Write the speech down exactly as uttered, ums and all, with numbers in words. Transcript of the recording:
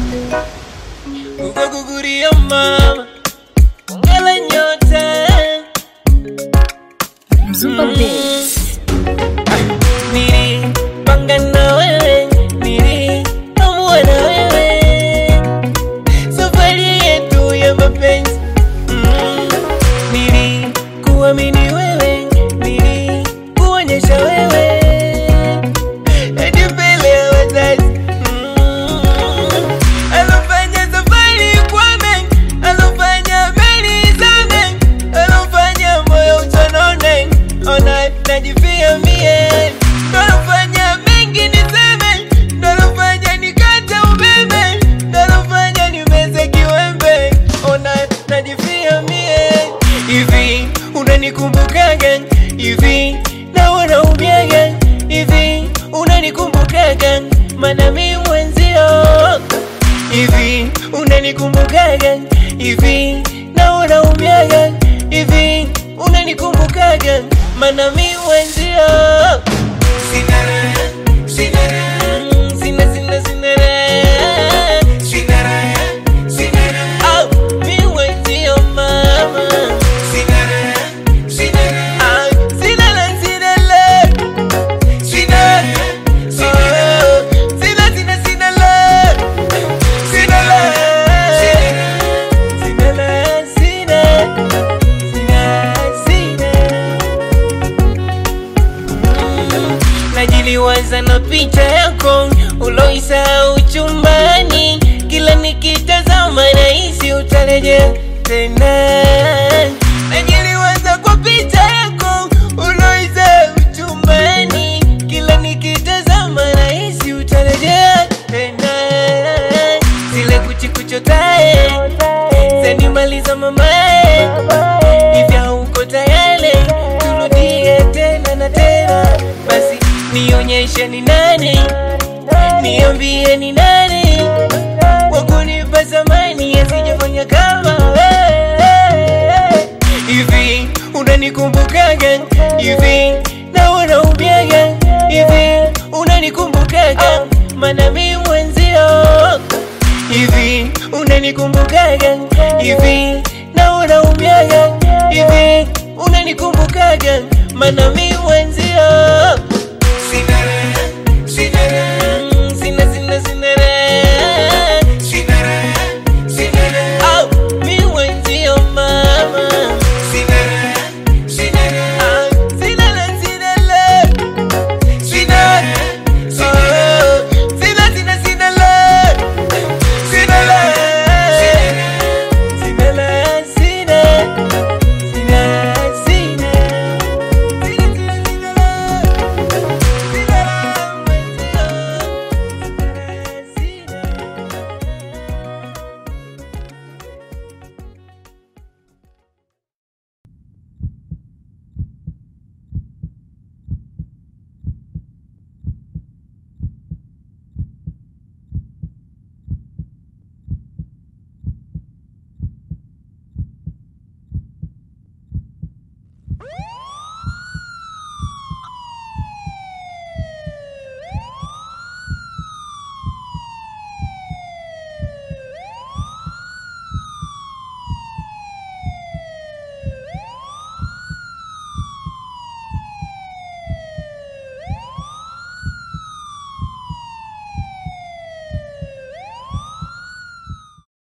Kukuguria mama ungala nyota Mzumba Beats. Niri panga na wewe, niri amua na wewe, safari yetu ya mapenzi. mm. Niri kuamini wewe, niri kuonyesha wewe hadi mbele ya wazazi. mm. Alofanya safari kwa mengi, alofanya meli za mengi, alofanya moyo utanone, ona najifia mie. Alofanya mengi niseme, alofanya nikate umeme, alofanya nimeze kiwembe, ona najifia mie. Hivi unanikumbukaga? Hivi naona umiaga? Hivi unanikumbukaga? Mana mi mwenzio. Hivi unanikumbukaga? Hivi naona umiaga? Hivi unanikumbukaga? Mana mi mwenzio. Sina raha, sina raha, mm, sina sina sina raha, sina raha, sina raha, oh, mi mwenzio mama. Sina raha, sina raha, ah, sina la sina la, sina sina oh, sina sina sina la, sina la, sina la, sina sina sina. Mm, najiliwaza na picha yako uloisahau chumbani, kila nikitazama nahisi utarejea tena. Najiliwaza kwa picha yako uloisahau chumbani, kila nikitazama nahisi utarejea tena. Zile kuchikuchotae zanimaliza mamae, hivya uko tayari turudie tena na tena. Basi nionyeshe ni nani, niambie ni nani wakunipa zamani asijafanya kama wewe. Hivi unanikumbukaga? Hivi naona umiaga? Hivi unanikumbukaga? Mana mi mwenzio. Hivi unanikumbukaga? Hivi naona umiaga? Hivi unanikumbukaga? Mana mi mwenzio. Sina raha,